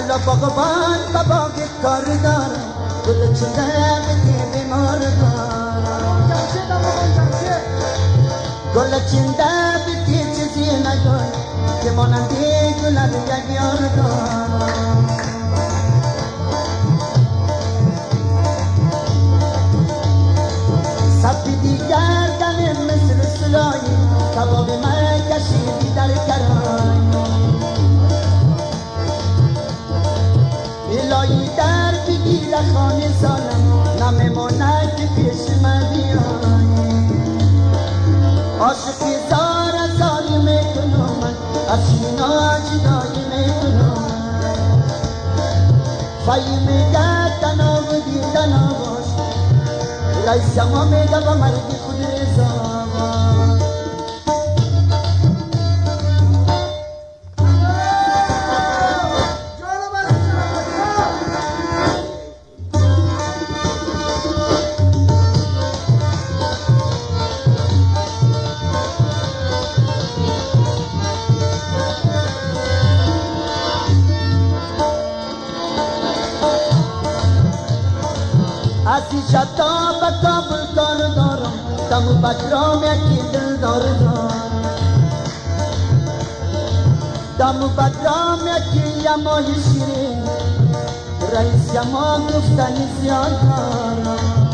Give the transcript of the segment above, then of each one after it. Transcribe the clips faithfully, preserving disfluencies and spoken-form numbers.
حالا باغبان با باغ کار دارم گل چیده بگی بیمار دارم گل چیده بگی چیزی نگوی که مانندی گلر یک یار دارم سفیدی گردن مثل سلایی کباب من کشیدی در کرای الهی در بگیر خانه سالم نمیمونه که پیش من بیایی عاشقی زار زاری میکنم من از شینا جدایی میکنم فایی میگه تنها بودی تنها باش رئیس ما میگه با مردی خود رضا ازی شتا به کابل کار دارم تمو بکرام یکی دل دار دارم تمو بکرام یکی یمای شیرین رئیس یما گفتنی زیاد دارم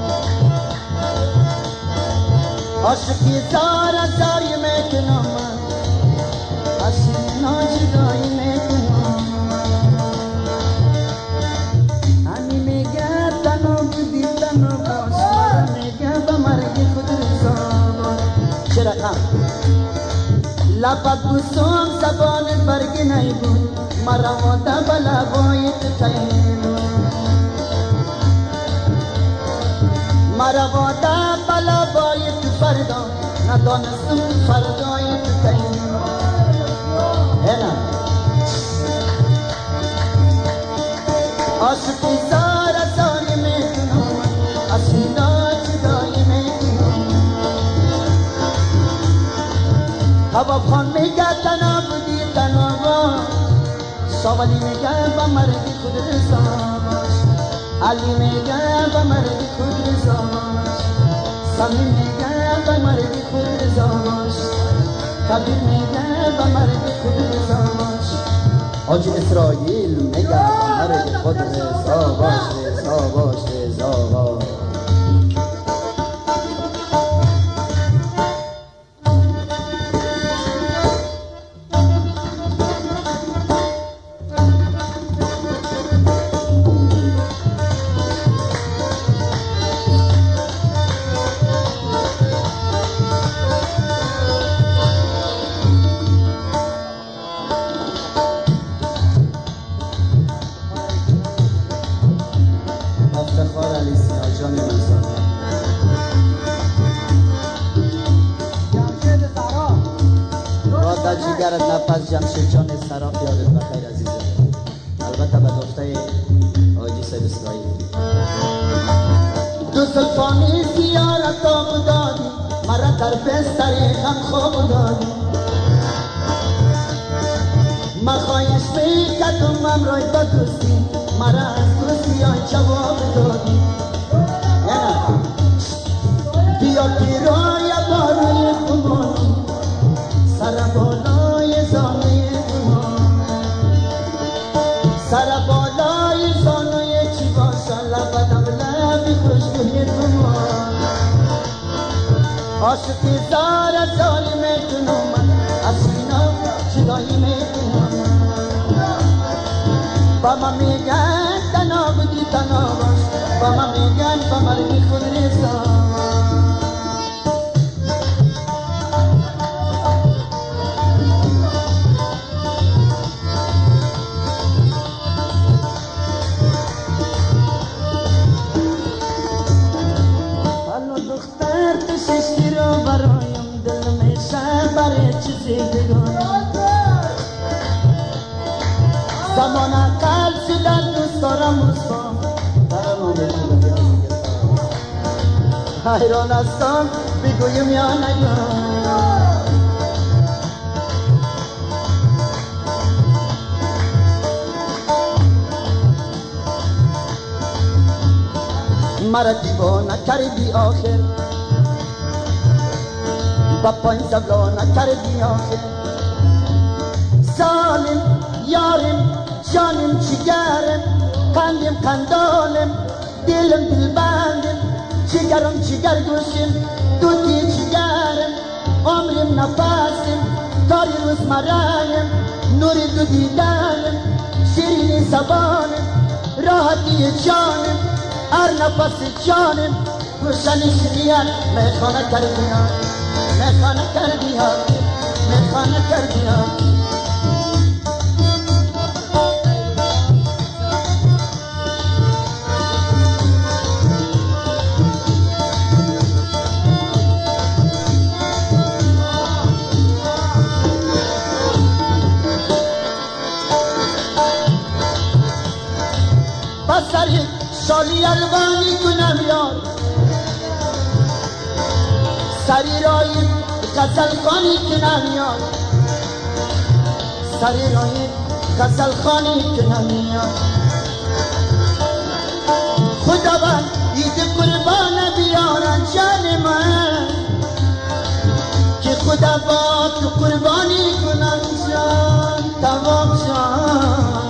عاشقی زار زاری میکنم از شیرنا جدایی میکنم لپت بوسم زبان برگ نیبود مرا واده بلا باید تایید مرا واده بلا باید فردا ندانستم فردای تایید اینا عاشقی زار زاری میکنم از شینا جدایی میکنم هوا خان میگه تنها بودی تنها باش سوالی میگه با مردی خود رضا باش علی میگه با مردی خود رضا باش سمی میگه با مردی خود رضا باش کبیر میگه با مردی خود رضا باش حاجی اسرائیل میگه با مردی خود رضا باش رضا باش رضا باش افتخار علی سینا جان منصور جمشید سرا را در جیگرت نفس جمشید جان سرا یادت بخیر عزیزم البته به گفته حاجی سید اسرائیل دو زلفانی زیارت آب دادی مرا در بستر غم خواب دادی من خواهش میکردم امروی با دوستی مرا از دوستی های جواب دادی بیا پیرای باروی کمان سر بالای زانوی کمان سر بالای زانوی چی باشا لبدم لبی خوشگوی کمان عاشقی زار زاری میکنم من از سینا جدایی میکنم با ما میگن تنها بودی تنها باش با ما میگن با مردی خود رضا حالا دختر تو ششتی رو برایم دل میشه برای چیزی بگویم زمان قلب شدن دوست دارم مستان حیران هستم بگویم یا نگویم مرا دیوانه کردی آخر با پایین زبلانه کردی آخر سالم یارم جانم چیگرم قندم قندالم دلم دلبندم چیگرم چیگر گوشم دوتی چیگرم عمرم نفسم تاری روز مرایم نوری دو دیدنم شیرینی زبانم راحتی جانم هر نفس جانم گوشن شیرین میخانه کردی ها میخانه کردی ها میخانه کردی ها سری سالی الوانی کنم یار سری رای غزل خانی کنم یار سری رای غزل خانی کنم یار خداوند عید قربان بیارن جان من که خدا با تو قربانی کنم جان تمام جان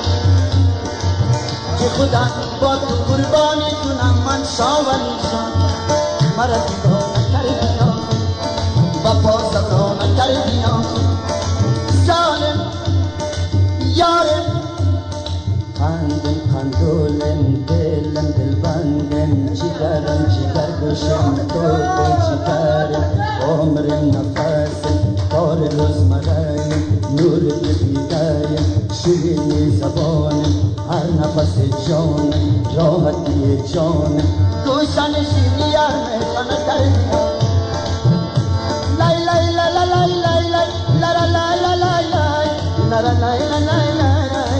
که خدا با تو قربانی کنم من شاوری شان مرا دیوانه کردی ها با پا زبانه کردی ها جانم یارم قندم قندولم دلم دلبندم جگرم جگر گوشم دلم جگرم عمرم نفسم کار روزمرایم نور دیدایم شیرینی زبانم هر نفس جانم راحتی جانم گوشن شیرین میخانه کردی ها لای لای لای لای لای لای لای لای لای لای لای لای لای لای لای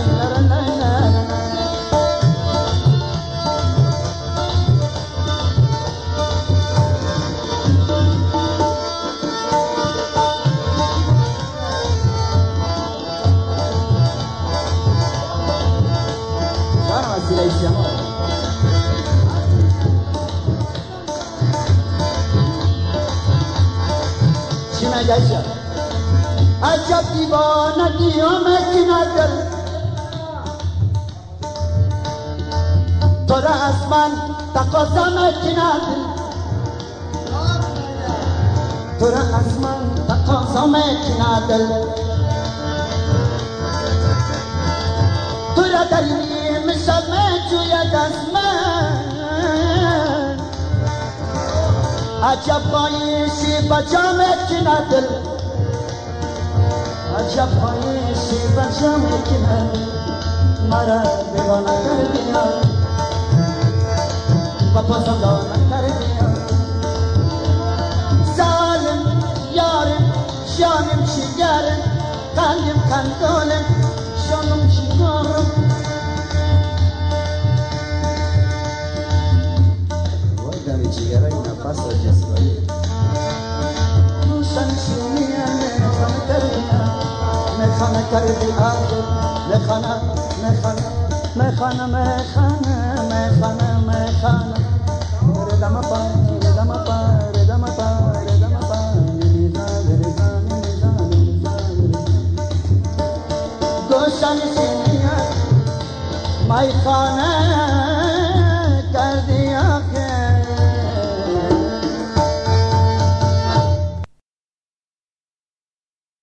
چی مگه عجب عجب دیوانگی آمد ندل تو را از من تقاضا ندل تو را از من تقاضا ندل تو را در نیم شب جوید از من عجب خواهیشی بجامت که ندل عجب خواهیشی بجامت که ندل مرا دیوانه کردی ها و پسندانه کردی ها ظالم یارم جانم چیگرم قلبم قندولم جانم چیگرم چیگرای نفس و جسمایی روشن شیرینی میخانه کردی میخانه کردی آخر میخانه میخانه میخانه میخانه میخانه میخانه ردم پا ردم پا ردم پا ردم پا نیزان نیزان نیزان نیزان گوشن شیرینی میخانه